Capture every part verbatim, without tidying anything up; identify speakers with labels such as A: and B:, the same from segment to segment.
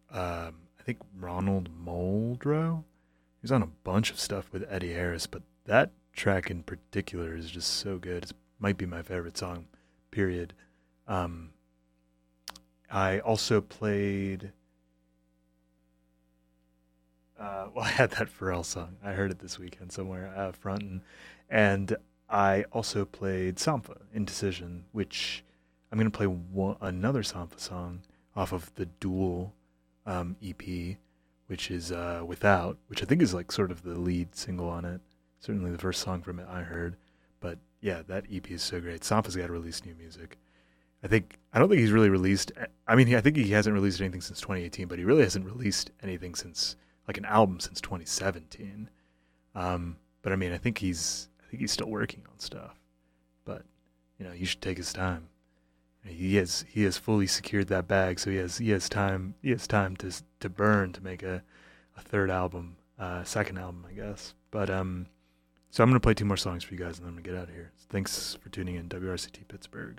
A: um, I think Ronald Muldrow. He's on a bunch of stuff with Eddie Harris, but that track in particular is just so good. It might be my favorite song, period. Um, I also played. Uh, well, I had that Pharrell song. I heard it this weekend somewhere, uh, frontin'. And I also played Sampha, Indecision, which I'm going to play one, another Sampha song off of the Duel um, E P, which is uh, Without, which I think is like sort of the lead single on it. Certainly the first song from it I heard. But yeah, that E P is so great. Sampha's got to release new music. I think, I don't think he's really released, I mean, I think he hasn't released anything since twenty eighteen, but he really hasn't released anything since, like an album since twenty seventeen. Um, but I mean, I think he's, I think he's still working on stuff. But, you know, you should take his time. He has, he has fully secured that bag, so he has, he has time, he has time to, to burn to make a, a third album, uh, second album, I guess. But, um, so I'm going to play two more songs for you guys and then I'm going to get out of here. Thanks for tuning in, W R C T Pittsburgh.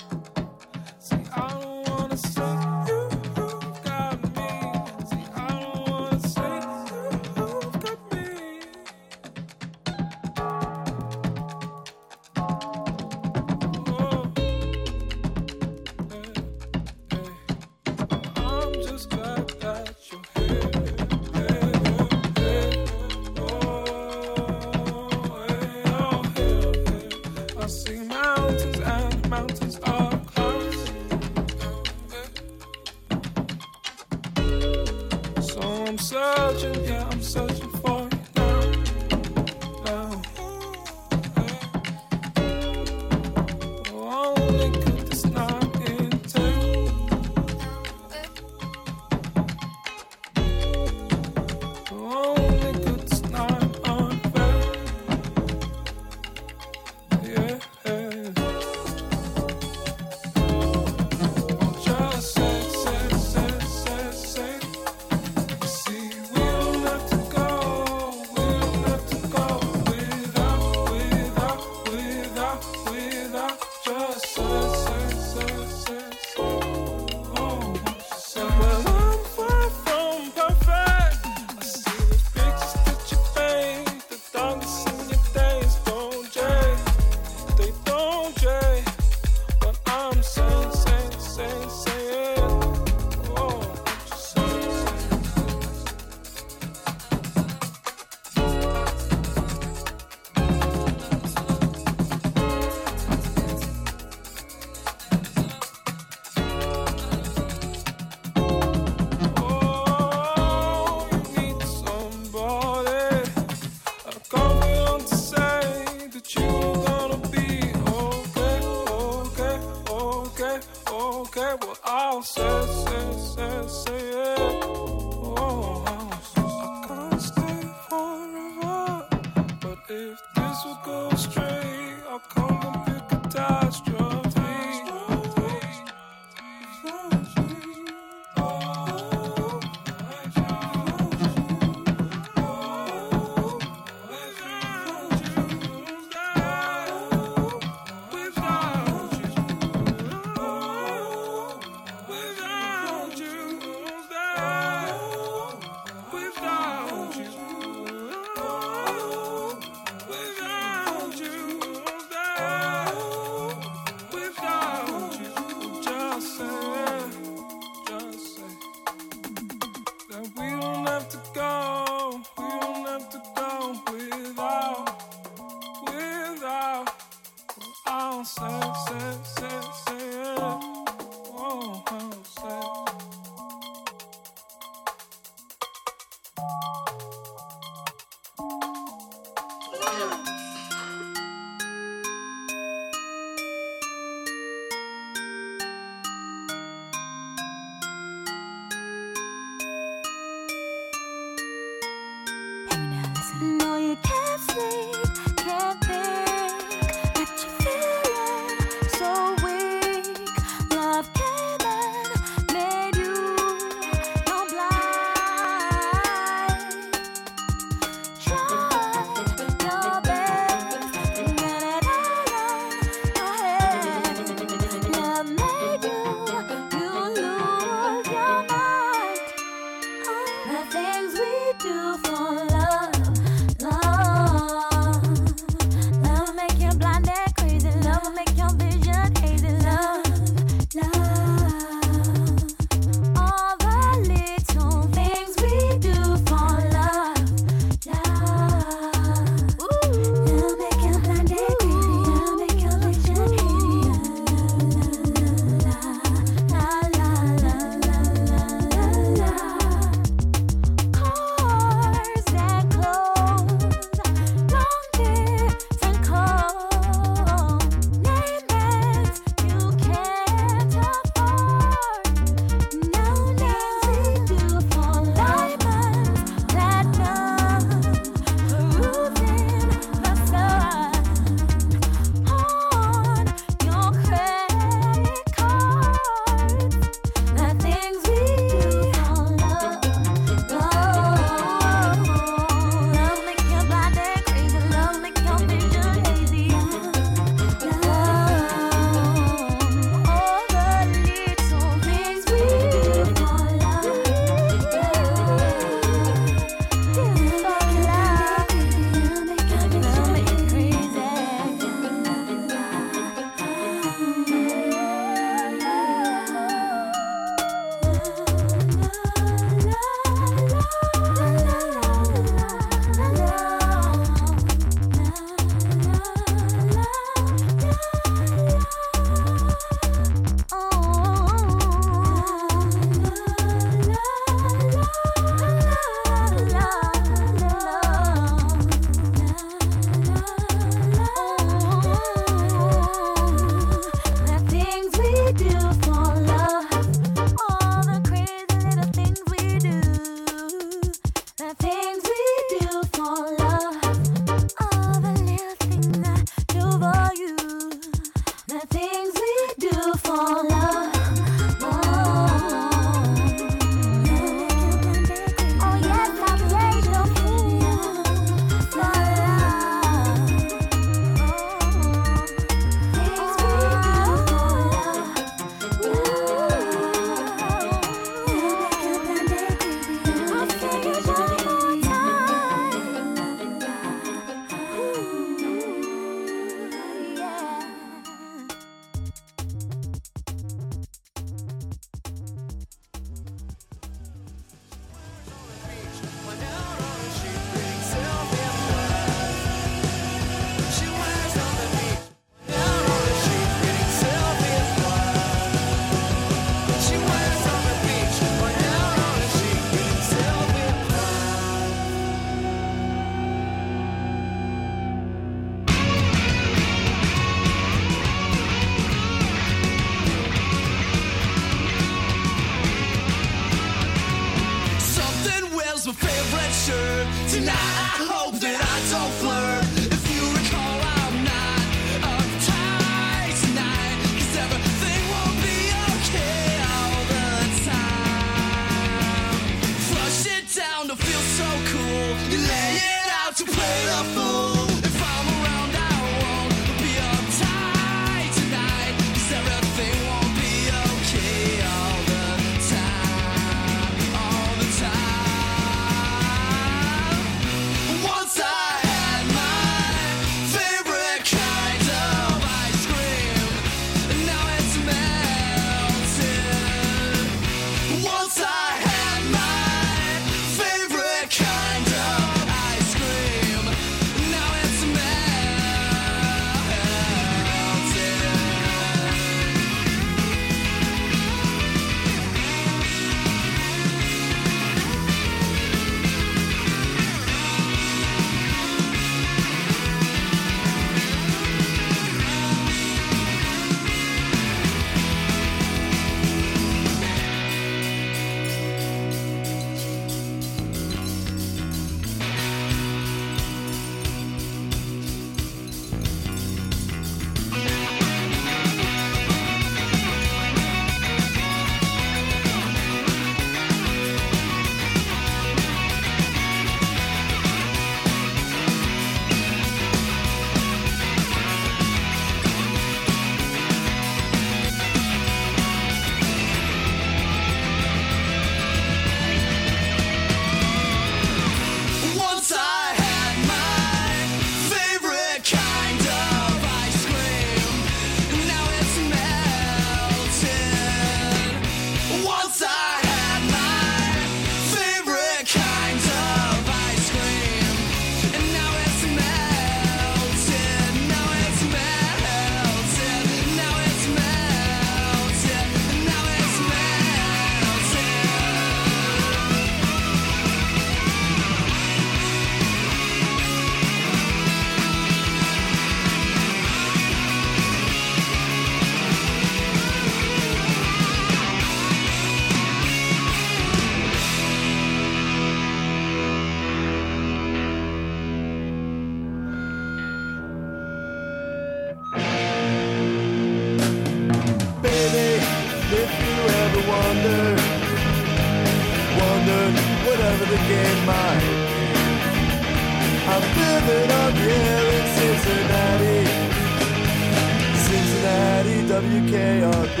B: hurricane might be. I'm living up here in Cincinnati, Cincinnati W K R P.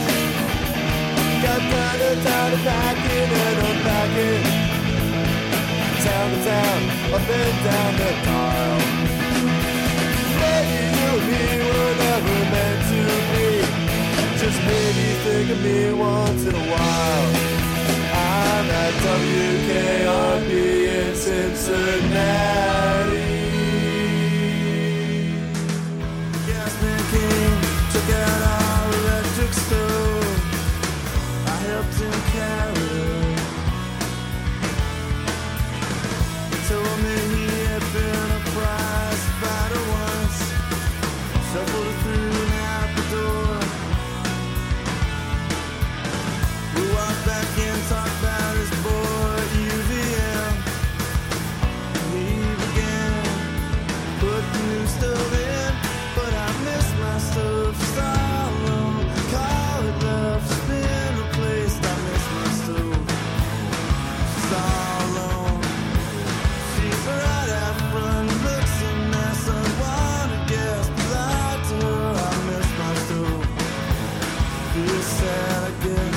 B: Got kind of tired of packing and unpacking, town to town, up and down the dial. Maybe you and me were never meant to be, just maybe think of me once in a while. I'm at W K R P in Cincinnati. Gasman came, took out our electric stove. I helped him carry it. He told me he had been a prize fighter once, shuffled it through and out the door. We walked back in, talked about his boy U V M. He began putting new stuff in, but I miss my stuff so long. Call it love, it's been replaced. I miss my stuff so long. She's right out front, looks a mess. I wanna guess, but lied to her. I miss my stuff. Feel sad, I guess.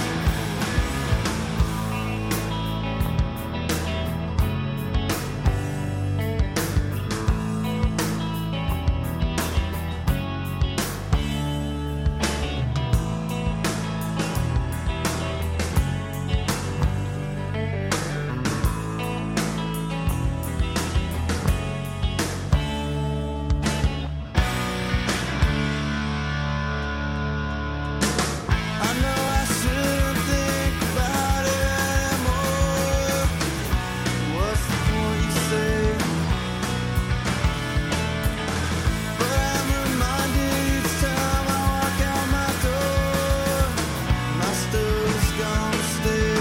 B: I know I shouldn't think about it anymore. What's the point you say? But I'm reminded each time I walk out my door, my stuff's gonna stay.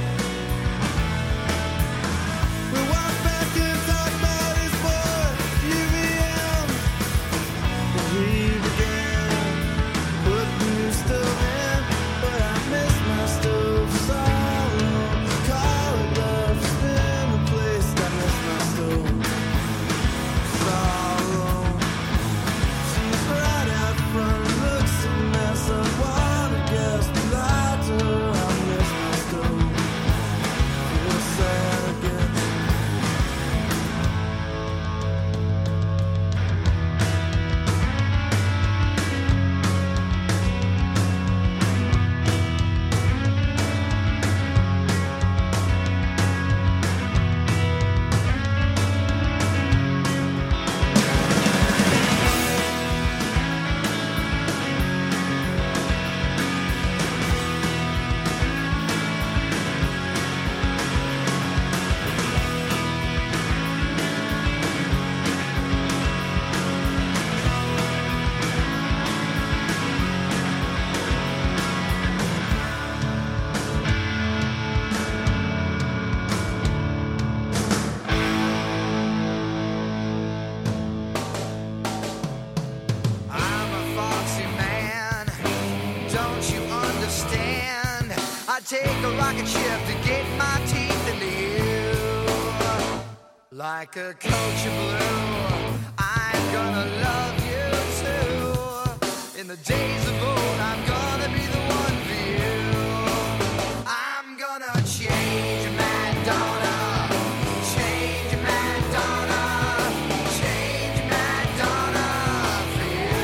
B: We walk back and talk about his boy, U V M. He began putting new stuff in, but I miss my stuff so long. Call it love, it's been replaced. I miss my stuff so long. She's right out front, looks a mess. I wanna guess, but lied to her. I miss my stuff. Feel sad again. I'm a foxy man, don't you understand? I take a rocket ship to get my teeth into you. Like a coach of blue, I'm gonna love you too. In the days of old, I'm gonna be the one for you. I'm gonna change Madonna, change Madonna, change Madonna for you.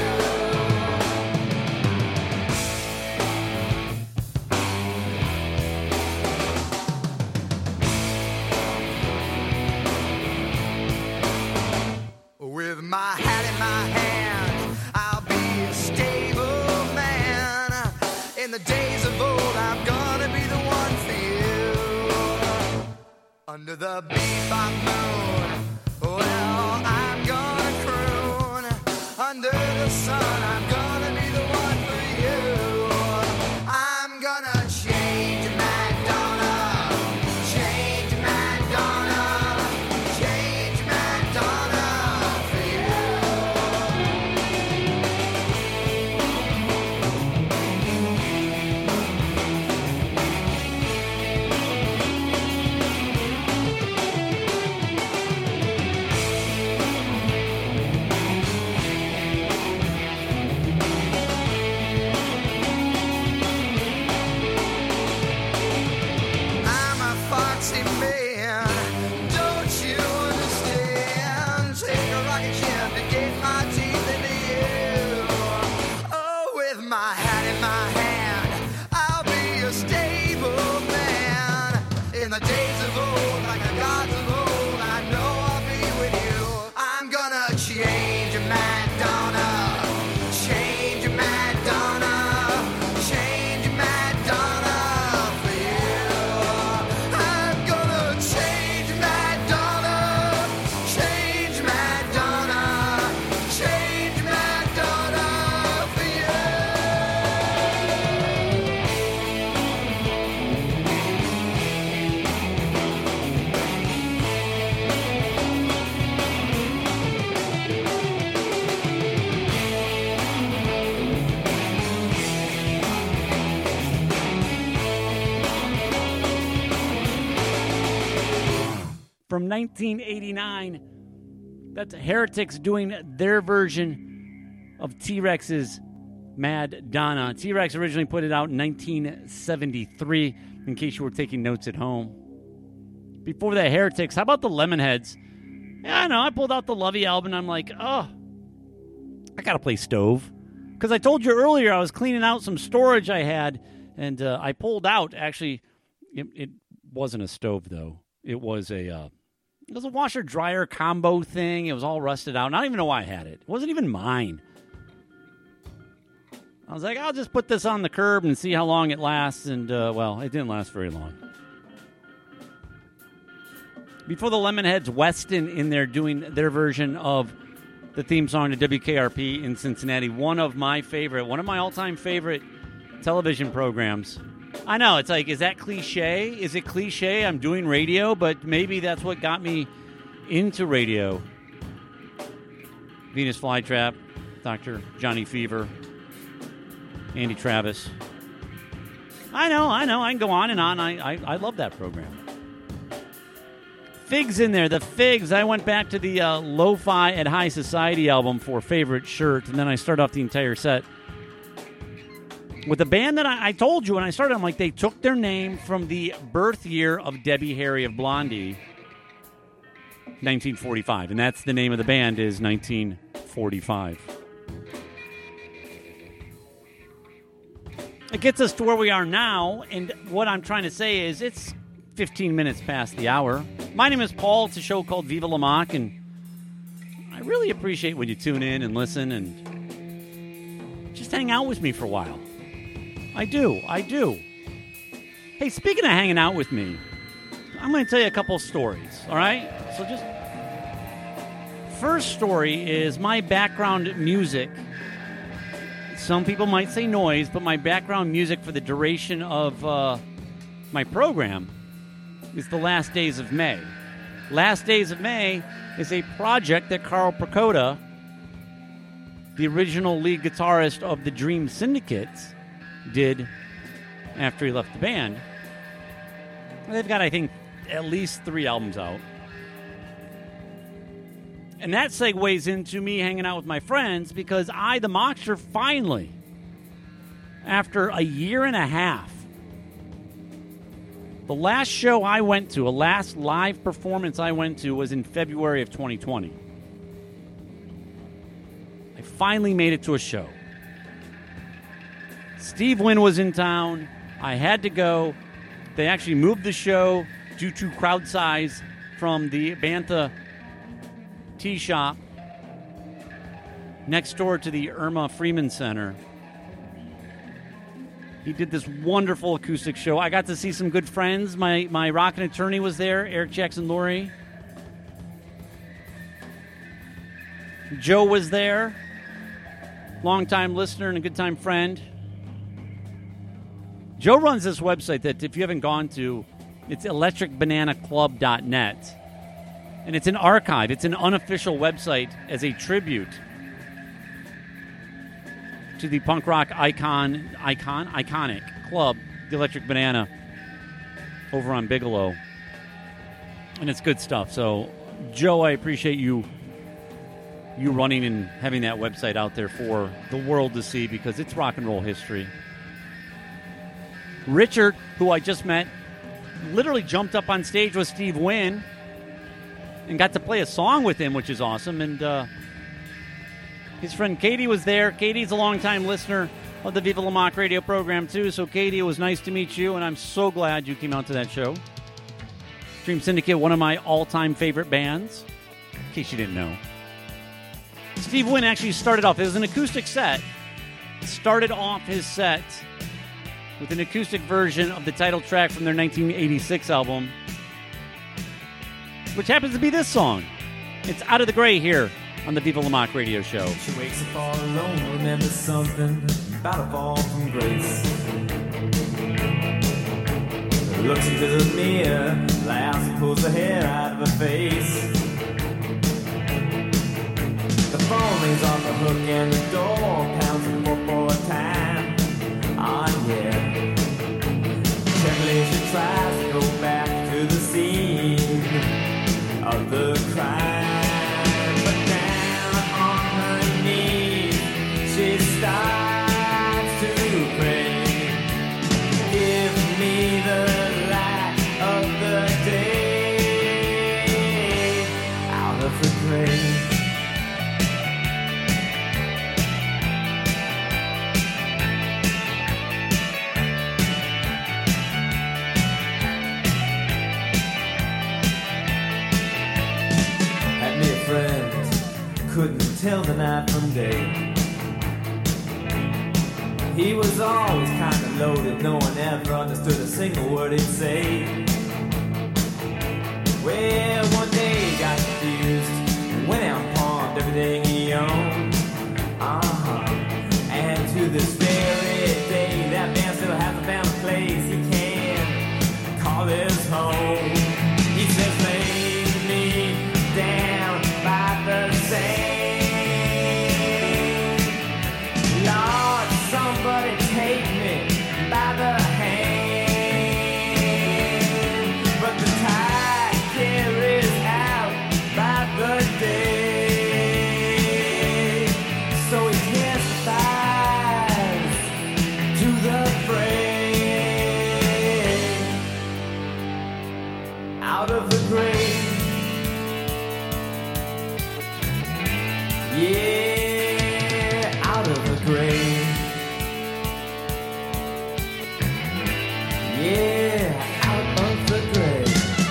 B: With my hat in my hand, I'll be a stable man. In the days of old, I'm gonna be the one for you. Under the bebop moon, well, I'm gonna croon. Under the sun, I'm gonna be the one for you. I'm gonna change Madonna, change Madonna, change Madonna for you.
C: nineteen eighty-nine. That's Heretics doing their version of T-Rex's Mad Donna. T-Rex originally put it out in nineteen seventy-three, in case you were taking notes at home. Before that, Heretics. How about the Lemonheads? Yeah, I know. I pulled out the Lovey album, and I'm like, oh, I got to play Stove. Because I told you earlier I was cleaning out some storage I had, and uh, I pulled out, actually, it, it wasn't a stove, though. It was a uh, it was a washer-dryer combo thing. It was all rusted out. And I don't even know why I had it. It wasn't even mine. I was like, I'll just put this on the curb and see how long it lasts. And, uh, well, it didn't last very long. Before the Lemonheads, Weston in there doing their version of the theme song to W K R P in Cincinnati. One of my favorite, one of my all-time favorite television programs. I know, it's like, is that cliche? Is it cliche? I'm doing radio, but maybe that's what got me into radio. Venus Flytrap, Doctor Johnny Fever, Andy Travis. I know, I know, I can go on and on. I, I, I love that program. Figs in there, the Figs. I went back to the uh, Lo-Fi at High Society album for Favorite Shirt, and then I started off the entire set with a band that I, I told you when I started. I'm like, they took their name from the birth year of Debbie Harry of Blondie, nineteen forty-five, and that's the name of the band, is nineteen forty-five. It gets us to where we are now, and what I'm trying to say is it's fifteen minutes past the hour. My name is Paul. It's a show called Viva La Mock, and I really appreciate when you tune in and listen and just hang out with me for a while. I do. I do. Hey, speaking of hanging out with me, I'm going to tell you a couple stories, all right? So just... First story is my background music. Some people might say noise, but my background music for the duration of uh, my program is The Last Days of May. Last Days of May is a project that Carl Prakoda, the original lead guitarist of the Dream Syndicate, did after he left the band. They've got, I think, at least three albums out. And that segues into me hanging out with my friends because I, the Mockster, finally, after a year and a half, the last show I went to, a last live performance I went to, was in February of twenty twenty. I finally made it to a show. Steve Wynn was in town. I had to go. They actually moved the show due to crowd size from the Bantha Tea Shop next door to the Irma Freeman Center. He did this wonderful acoustic show. I got to see some good friends. My my rockin' attorney was there, Eric Jackson Lurie. Joe was there, longtime listener and a good time friend. Joe runs this website that, if you haven't gone to, it's electric banana club dot net. And it's an archive. It's an unofficial website as a tribute to the punk rock icon, icon, iconic club, the Electric Banana, over on Bigelow. And it's good stuff. So, Joe, I appreciate you you running and having that website out there for the world to see, because it's rock and roll history. Richard, who I just met, literally jumped up on stage with Steve Wynn and got to play a song with him, which is awesome. And uh, his friend Katie was there. Katie's a longtime listener of the Viva La Mock radio program, too. So, Katie, it was nice to meet you, and I'm so glad you came out to that show. Dream Syndicate, one of my all-time favorite bands, in case you didn't know. Steve Wynn actually started off, it was an acoustic set, started off his set with an acoustic version of the title track from their nineteen eighty-six album, which happens to be this song. It's Out of the Gray here on the Viva La Mock radio show.
D: She wakes up all alone, remembers something about a fall from grace. Looks into the mirror, laughs and pulls the hair out of her face. The phone rings off the hook and the door pounds the four for a time. Ah, yeah. Trembling, she tries to go back to the scene of day. He was always kinda loaded, no one ever understood a single word he'd say. Well, one day he got confused and went out and pawned everything he owned. Uh-huh. And to this very day, that man still hasn't found a place he can call his home. He says, lay me down by the sand. Lord, somebody take me by the hand. But the tide carries out by the day. So he testifies to the fray. Out of the grave. Yeah, out of the grave. Yeah, out of the grave.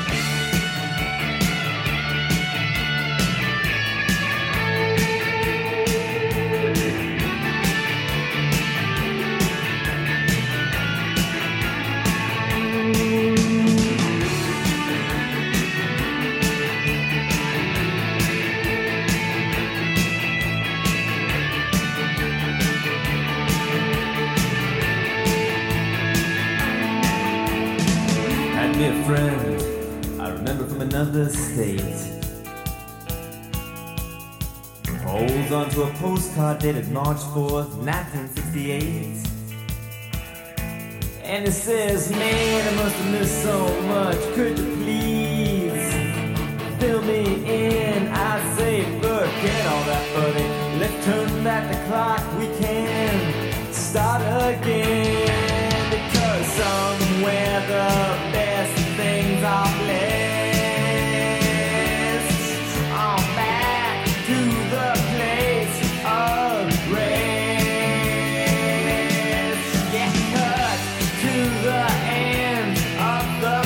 D: Had me a friend I remember from another state. Holds onto a postcard dated March fourth, nineteen sixty-eight. And it says, man, I must have missed so much. Could you please fill me in? I say, forget all that, buddy. Let's turn back the clock. We can start again. Because somewhere the best things are blessed. On back to the place of rest. Yeah, cut to the end of the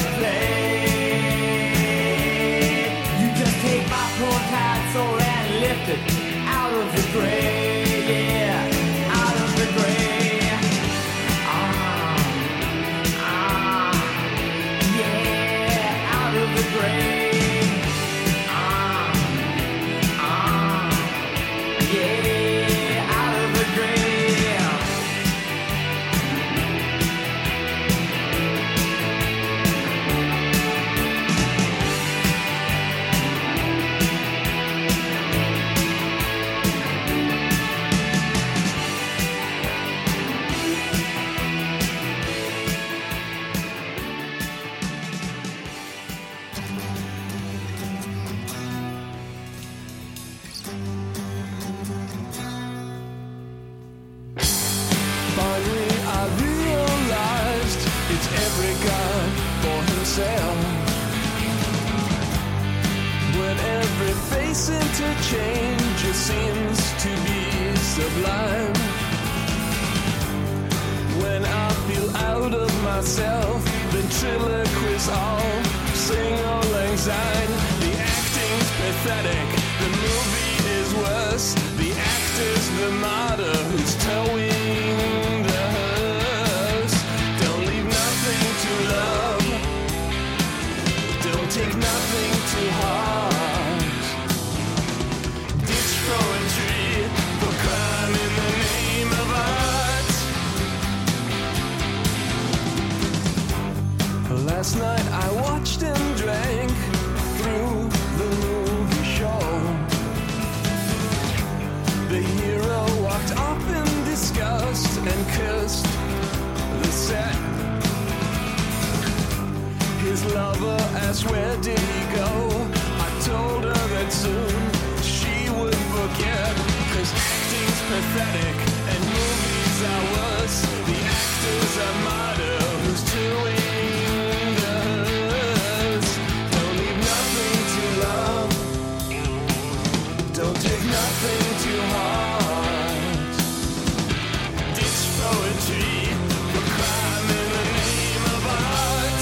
D: play. You just take my poor tired soul and lift it out of the grave. Yeah, out of the grave. Ah, ah, yeah, out of the grave. Ah, ah, yeah, out of the grave.
E: Finally, I realized it's every guy for himself. When every face interchange seems to be sublime. When I feel out of myself, ventriloquists all sing all anxiety. The acting's pathetic, the movie is worse. The actor's the martyr who's towing the hearse. Don't leave nothing to love. Don't take nothing to heart. Ditch poetry for crime in the name of art. Last night I watched and drank through the movie show. The hero walked up in disgust and cursed the set. His lover asked, where did he go? I told her that soon she would forget. Cause acting's pathetic and movies are worse. The actor's a martyr who's doing the hearse. Don't leave nothing to love. Don't take nothing to heart. Ditch poetry for crime in the name of art.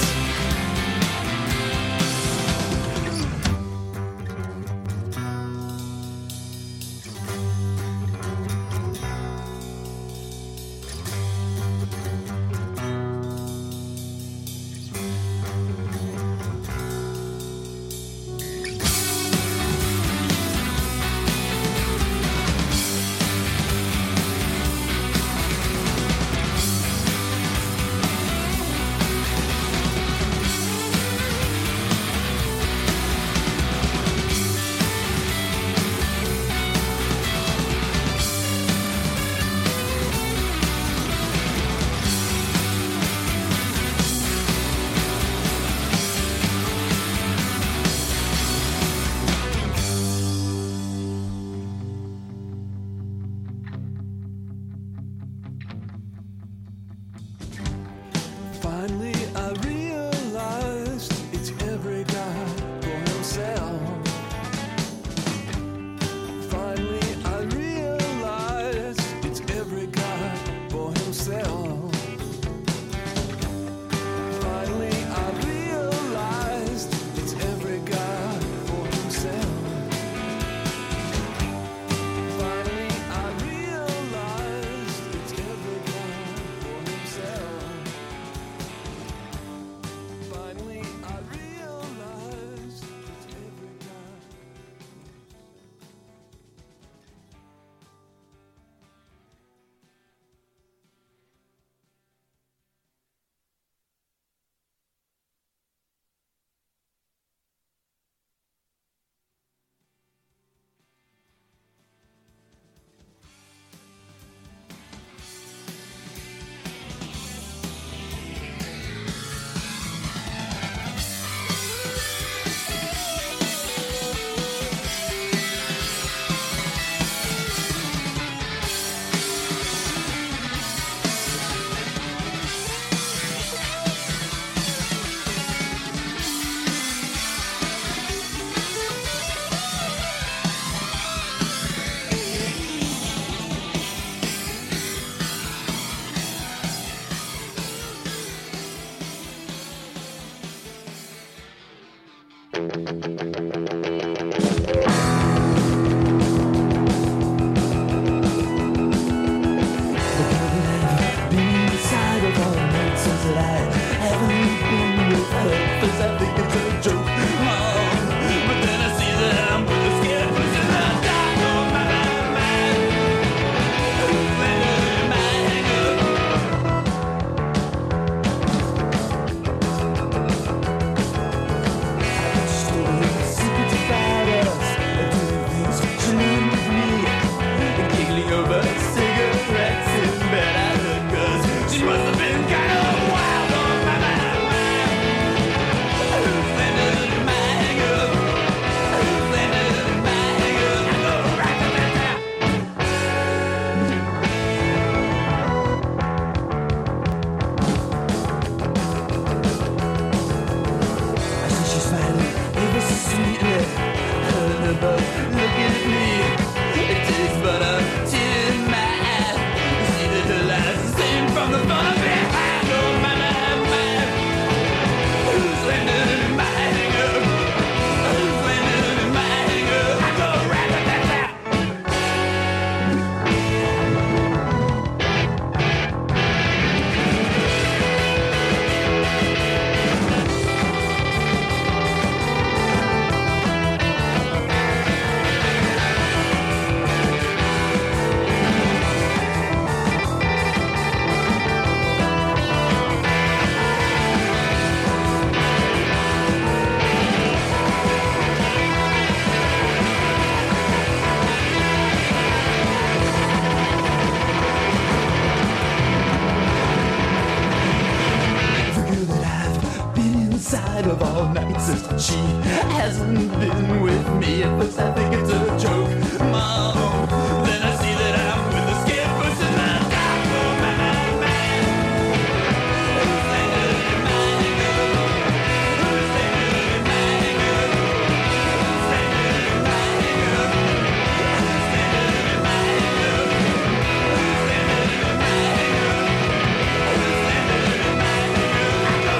F: out of all nights. She hasn't been with me. At first I think it's a joke, Mom. Then I see that I'm with the skippers and I got the man, man. Who's standing in my nigga? Who's standing in my nigga? Who's standing in my nigga? Who's standing in my nigga? Who's standing in my nigga? Who's standing in my nigga? I go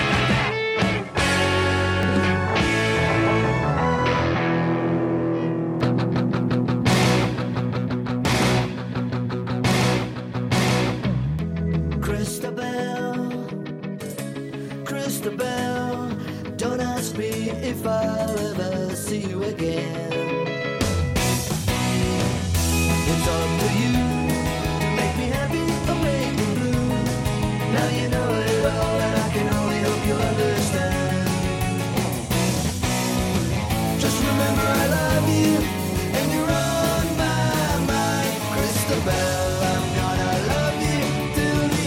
B: Christabel, Christabel, don't ask me if I'll ever see you again. It's up to you, make me happy or make me blue. Now you know it all and I can only hope you understand. Just remember I love you and you're on my mind. Christabel, I'm gonna love you till the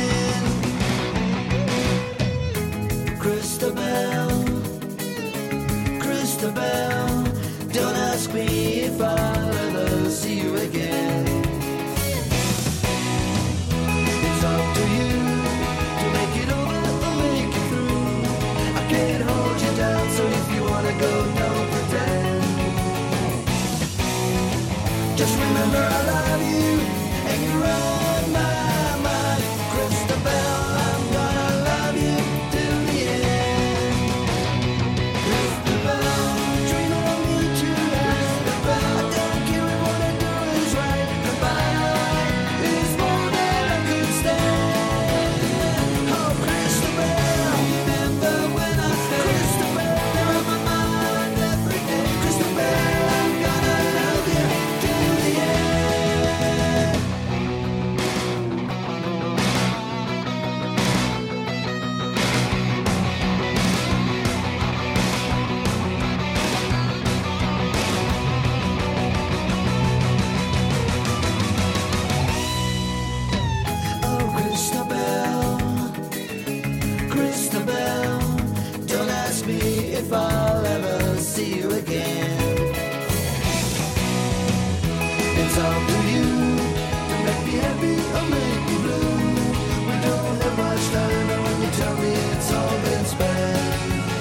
B: end. Christabel, Christabel, don't ask me if I'll ever see you again. It's up to you to make it over or make it through. I can't hold you down, so if you wanna go, don't pretend. Just remember I love you and you're on my mind. Christabel, I'm gonna love you till the end. Christabel, dream of me tonight. Christabel, I don't care if what I do is right. Goodbye is more than I could stand. Oh, Christabel, remember when I said Christabel, you're on my mind every day. Christabel, I'm gonna love you till the end. Oh, Christabel, Christabel, don't ask me if I'll ever see you again. It's up to you to make me happy or make me blue. We don't have much time, and when you tell me it's all been spent,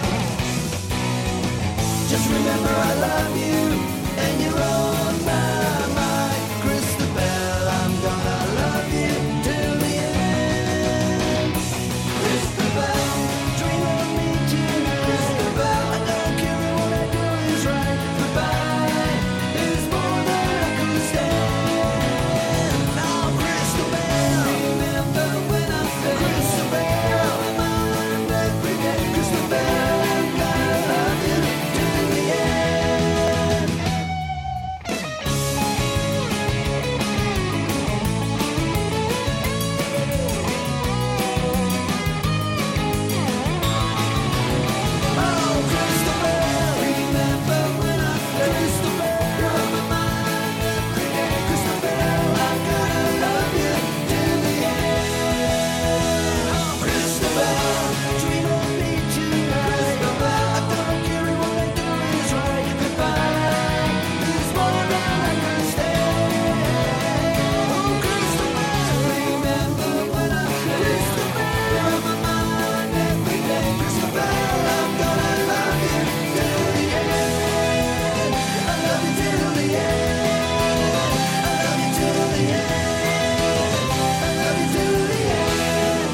B: just remember I love you and you're on my mind. Christabel, I'm gonna love you till the end. Christabel, dream of me tonight. Christabel, I don't care if what I do is right. Goodbye is more than I could stand. Now, Christabel, remember when I said Christabel, my mind every day. Christabel, I'm gonna love you till the end. Oh, Christabel, remember when I said Christabel, you're on my mind every day. Christabel, I'm gonna love you till the end. Oh, Christabel, dream of me tonight. Christabel, I don't care if what I do is right. Goodbye is more than I can stand. Oh, Christabel, remember when I said Christabel, you're on my mind every day. Christabel, I'm gonna love you till the end. I love you till the end. I love you till the end. I love you till the end.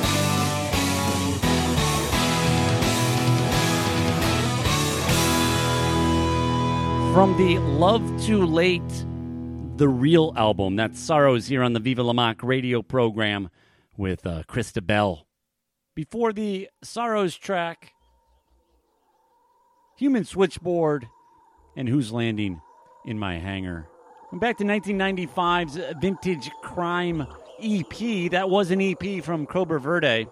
C: From the Love Too Late, the real album. That's Sorrows here on the Viva La Mock radio program with uh, Christabel. Before the Sorrows track, Human Switchboard and Who's Landing in My Hangar. Went back to nineteen ninety-five's Vintage Crime E P. That was an E P from Cobra Verde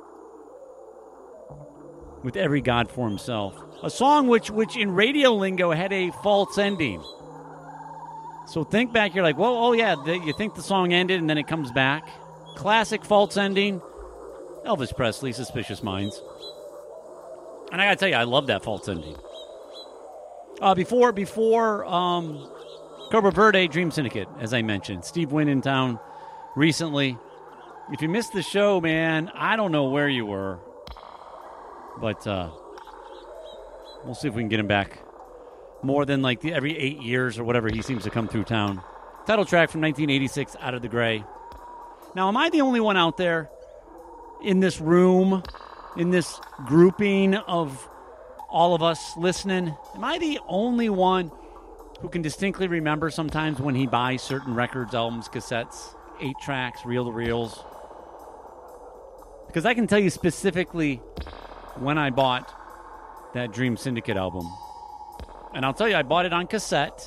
C: with Every God for Himself. A song which, which in radio lingo had a false ending. So think back, you're like, well, oh yeah, the, you think the song ended and then it comes back. Classic false ending. Elvis Presley, Suspicious Minds. And I got to tell you, I love that false ending. Uh, before before um, Cobra Verde, Dream Syndicate, as I mentioned. Steve Wynn in town recently. If you missed the show, man, I don't know where you were. But uh, we'll see if we can get him back more than like the, every eight years or whatever he seems to come through town. Title track from nineteen eighty-six, Out of the Gray. Now, am I the only one out there in this room, in this grouping of all of us listening? Am I the only one who can distinctly remember sometimes when he buys certain records, albums, cassettes, eight tracks, reel-to-reels? Because I can tell you specifically when I bought that Dream Syndicate album. And I'll tell you, I bought it on cassette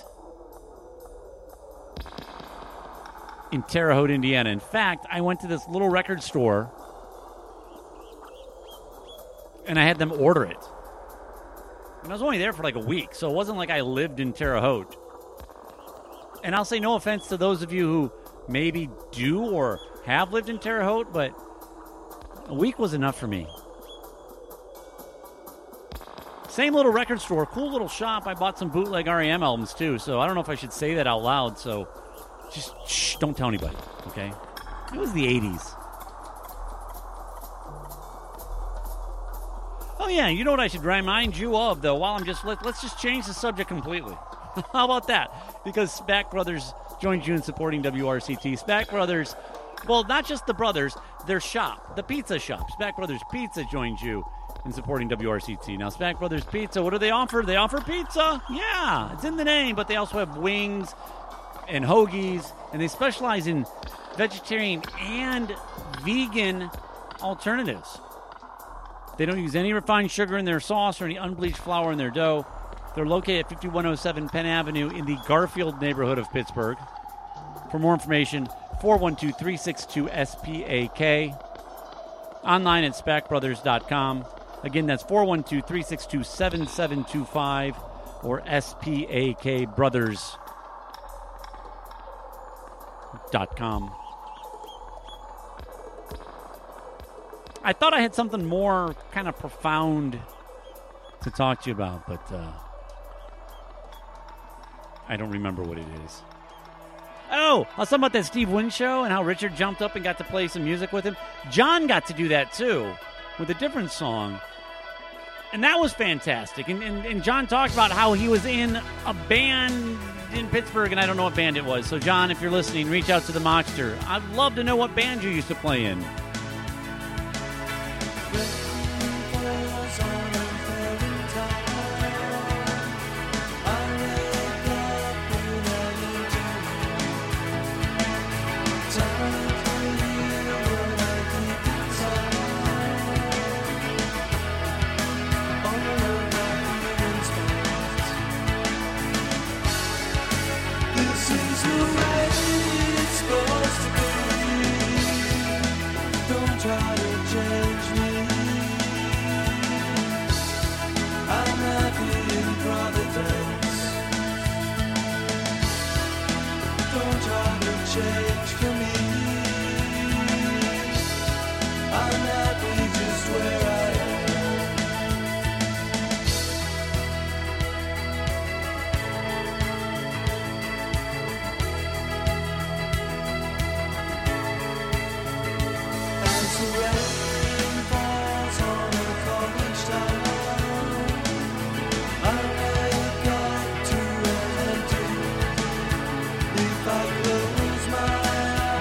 C: in Terre Haute, Indiana. In fact, I went to this little record store and I had them order it. And I was only there for like a week, so it wasn't like I lived in Terre Haute. And I'll say no offense to those of you who maybe do or have lived in Terre Haute, but a week was enough for me. Same little record store, cool little shop. I bought some bootleg R E M albums too, so I don't know if I should say that out loud, so just shh, don't tell anybody, okay? It was the eighties. Oh yeah, you know what I should remind you of, though, while I'm just, let, let's just change the subject completely. How about that? Because SPAC Brothers joined you in supporting W R C T. SPAC Brothers, well, not just the brothers, their shop, the pizza shop. SPAC Brothers Pizza joined you in supporting W R C T. Now, SPAC Brothers Pizza, what do they offer? They offer pizza. Yeah, it's in the name, but they also have wings and hoagies, and they specialize in vegetarian and vegan alternatives. They don't use any refined sugar in their sauce or any unbleached flour in their dough. They're located at fifty-one oh seven Penn Avenue in the Garfield neighborhood of Pittsburgh. For more information, four one two, three six two, S P A K. Online at spac brothers dot com. Again, that's four one two, three six two, seven seven two five or S P A K brothers dot com. I thought I had something more kind of profound to talk to you about, but uh, I don't remember what it is. Oh, I was talking about that Steve Wynn show and how Richard jumped up and got to play some music with him. John got to do that too, with a different song. And that was fantastic. And, and, and John talked about how he was in a band in Pittsburgh, and I don't know what band it was. So, John, if you're listening, reach out to the Mockster. I'd love to know what band you used to play in.
E: If I close my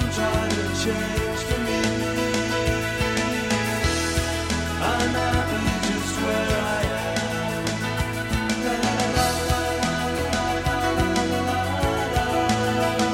E: Nothing trying to change for me. I'm happy just where I am. La la la la la la la la la.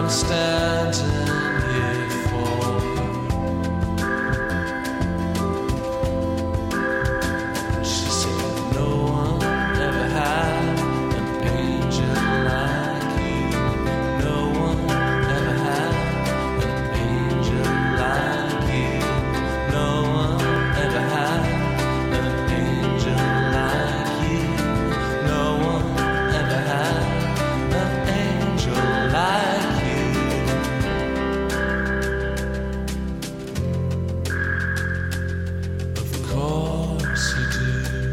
E: I'm standing here for. She said no one ever had an angel like you. No one ever had an angel like you. No one ever had an angel like you. No one ever had an angel like you. Of course you do.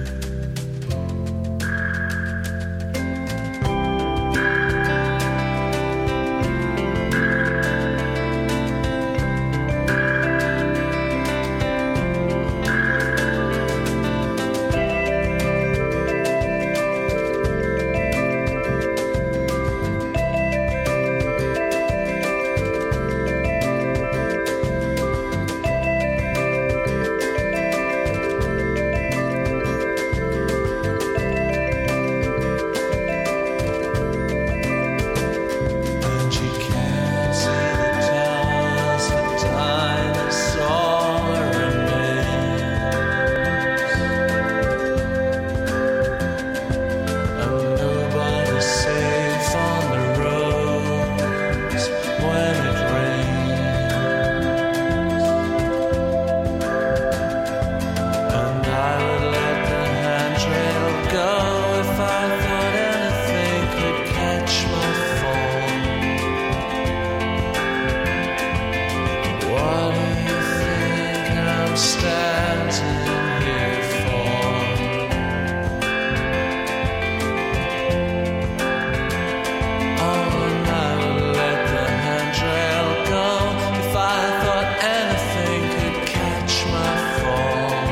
E: And you can't see the towers the dinosaur remains. And nobody's safe on the roads when it rains. And I would let the handrail go if I thought anything could catch my fall. What do you think I'm standing here for? Oh, and I would let the handrail go if I thought anything could catch my fall.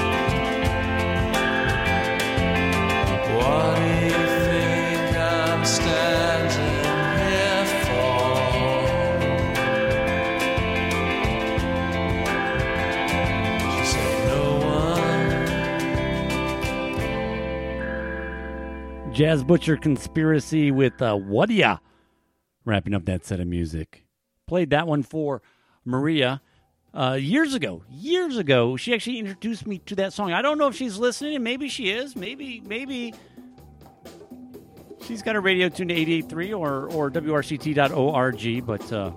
E: What do you think I'm standing here for? She said no one.
C: Jazz Butcher Conspiracy with uh, What Ya? Wrapping up that set of music. Played that one for Maria uh, years ago. Years ago, she actually introduced me to that song. I don't know if she's listening. Maybe she is. Maybe, maybe she's got a radio tuned to eighty-eight point three or, or W R C T dot org. But uh,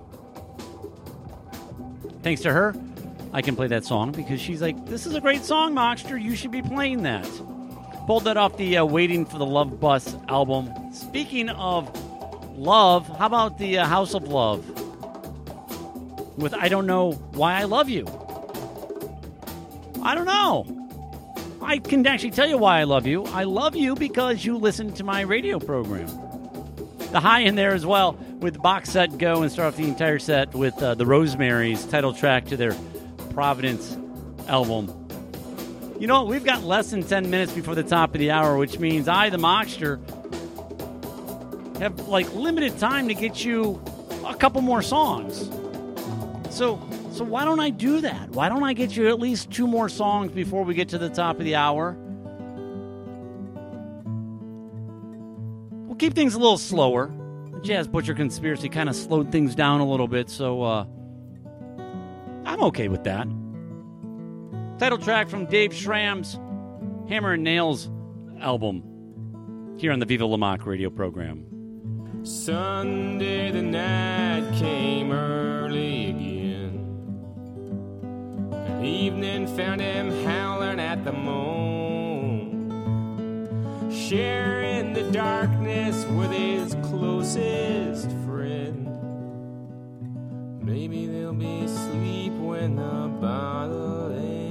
C: thanks to her, I can play that song because she's like, this is a great song, Moxter. You should be playing that. Pulled that off the uh, Waiting for the Love Bus album. Speaking of love, how about the uh, House of Love with I Don't Know Why I Love You? I don't know. I can actually tell you why I love you. I love you because you listen to my radio program. The high in there as well with Box Set Go, and start off the entire set with uh, the Rosemary's title track to their Providence album. You know, we've got less than ten minutes before the top of the hour, which means I, the Moxter, have like limited time to get you a couple more songs. So, so why don't I do that? Why don't I get you at least two more songs before we get to the top of the hour? We'll keep things a little slower. The Jazz Butcher Conspiracy kind of slowed things down a little bit, so uh, I'm okay with that. Title track from Dave Schramm's Hammer and Nails album here on the Viva La Mock radio program.
D: Sunday the night came early again. An evening found him howling at the moon, sharing the darkness with his closest friend. Maybe there'll be sleep when the bottle ends.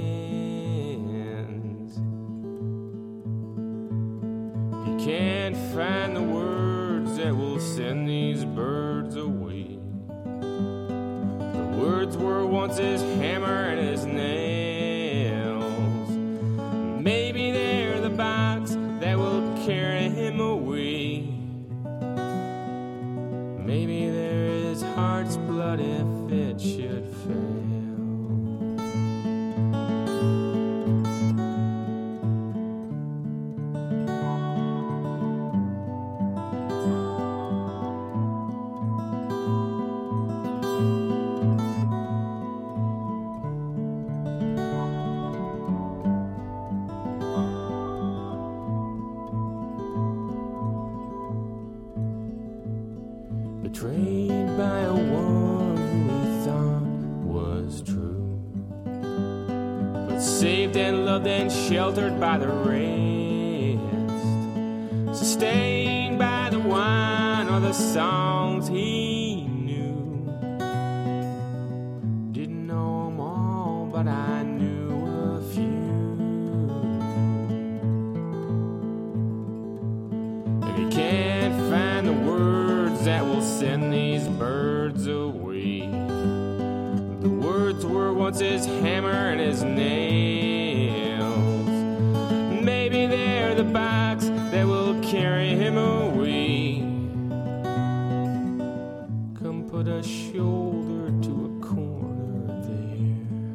D: He can't find the words that will send these birds away. The words were once his hammer and his nails. Maybe they're the box that will carry him away. Maybe there is heart's blood if it should fail. betrayed by a one who we thought was true, but saved and loved and sheltered by the rest, sustained by the wine or the songs he knew. Didn't know them all, but I knew a few. If you can't find the words that will send these birds away, the words were once his hammer and his nails. Maybe they're the box that will carry him away. Come put a shoulder to a corner there.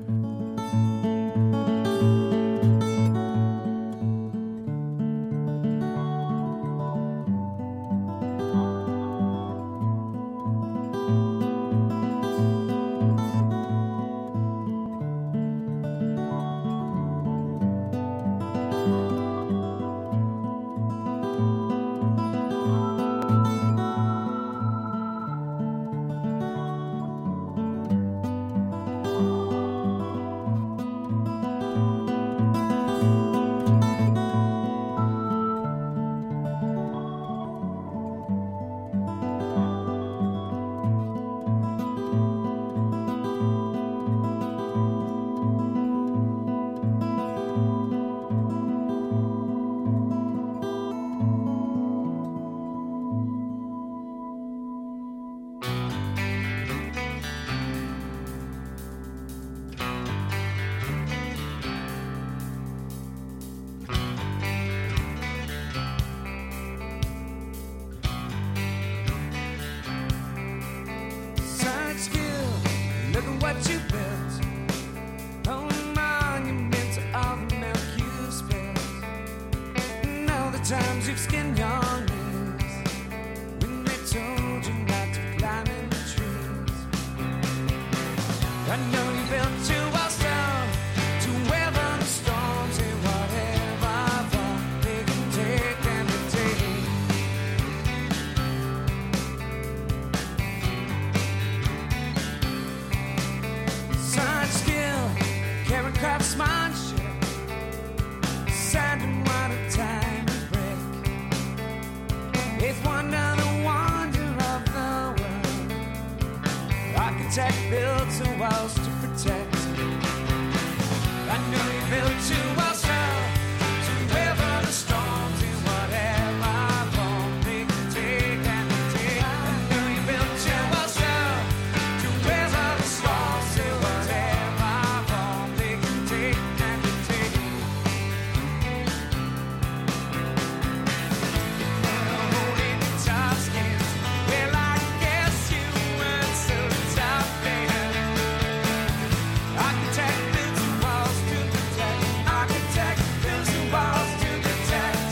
B: Such skill, look at what you built. Oh, a monument to all the milk you've spilled. And all the times you've skinned your knees when they told you not to climb in the trees. I know you built your walls down to weather the storms and whatever fall they can take and they take. Such skill, carry craftsmanship, sand and water, time and brick. It's wonder the wonder of the world. Architect builds the walls to protect. I know you built your walls down to weather the storms in whatever form they can take and they take. I know you built your walls down to weather the storms in whatever form they can take and they take. Holding your tough skins, well, I guess you weren't so tough then. Architect builds the walls to protect. Architect builds the walls to protect.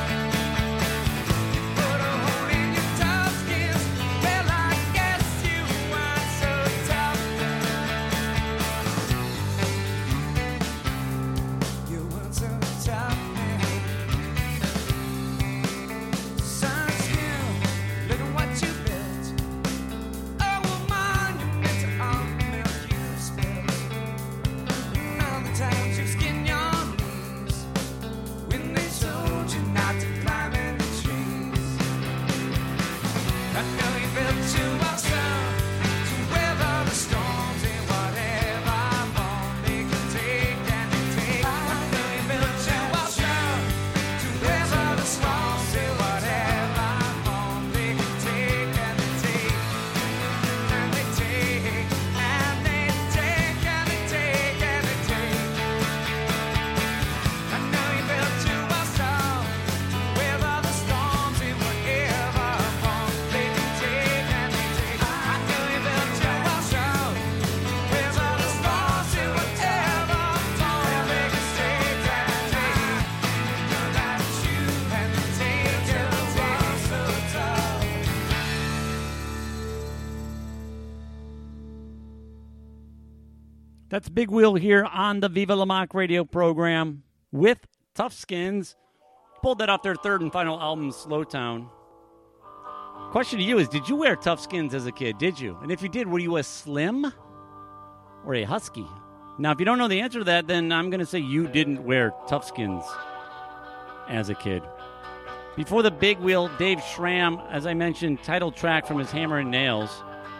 B: You put a hole in your tough skins, well, I guess you weren't so tough then. You weren't so tough then. Such skill, look at what you built. Oh, a monument to all the milk you've spilled. And all the times you've skinned your knees when they told you not to climb in the trees. I know you built your walls down to weather the storms in whatever form they can take and they take. I know you built your walls down to weather the storms in whatever form they can take and they take. And they take, and they take, and they take, and they take. I know you built your walls down to weather the storms in whatever form they can take and they take. I know you built your walls down to weather the storms in whatever form they can take and they take. Know that you and they take and the walls so tall.
C: That's Big Wheel here on the Viva La Mock radio program with Tough Skins. Pulled that off their third and final album, Slowtown. Question to you is, did you wear tough skins as a kid? Did you? And if you did, were you a slim or a husky? Now, if you don't know the answer to that, then I'm going to say you didn't wear tough skins as a kid. Before the big wheel, Dave Schramm, as I mentioned, title track from his Hammer and Nails.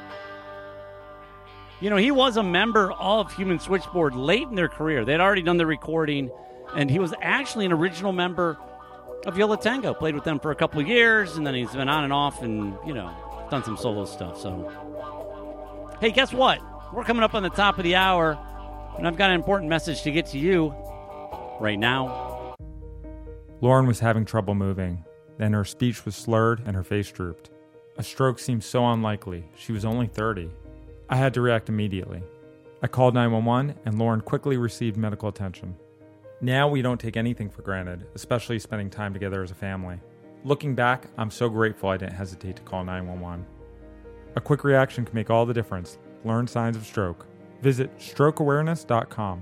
C: You know, he was a member of Human Switchboard late in their career. They'd already done the recording, and he was actually an original member of Yo La Tengo. Played with them for a couple of years, and then he's been on and off and, you know, done some solo stuff. So, hey, guess what? We're coming up on the top of the hour, and I've got an important message to get to you right now.
G: Lauren was having trouble moving. Then her speech was slurred and her face drooped. A stroke seemed so unlikely. She was only thirty. I had to react immediately. I called nine one one, and Lauren quickly received medical attention. Now we don't take anything for granted, especially spending time together as a family. Looking back, I'm so grateful I didn't hesitate to call nine one one. A quick reaction can make all the difference. Learn signs of stroke. Visit stroke awareness dot com.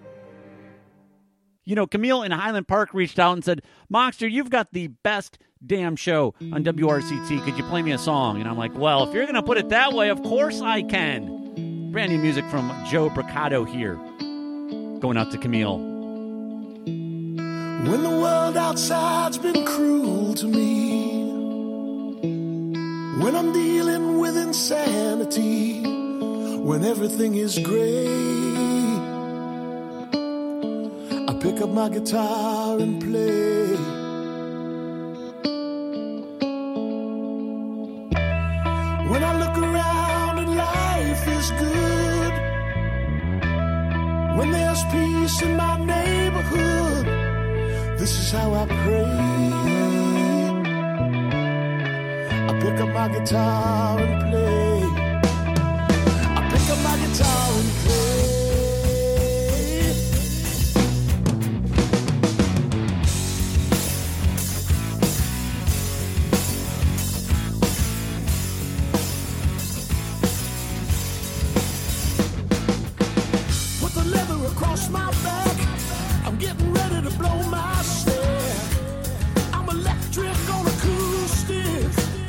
C: You know, Camille in Highland Park reached out and said, Monster, you've got the best damn show on W R C T. Could you play me a song? And I'm like, well, if you're going to put it that way, of course I can. Brand new music from Joe Bricado here. Going out to Camille.
H: When the world outside's been cruel to me, when I'm dealing with insanity, when everything is gray, I pick up my guitar and play. When I look around and life is good, when there's peace in my neighborhood, this is how I pray. I pick up my guitar and play. I pick up my guitar and play. Across my back, I'm getting ready to blow my stare. I'm electric on acoustic.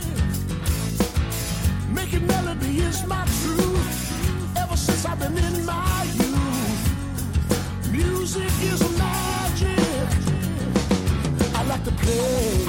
H: Making melody is my truth. Ever since I've been in my youth, music is magic. I like to play.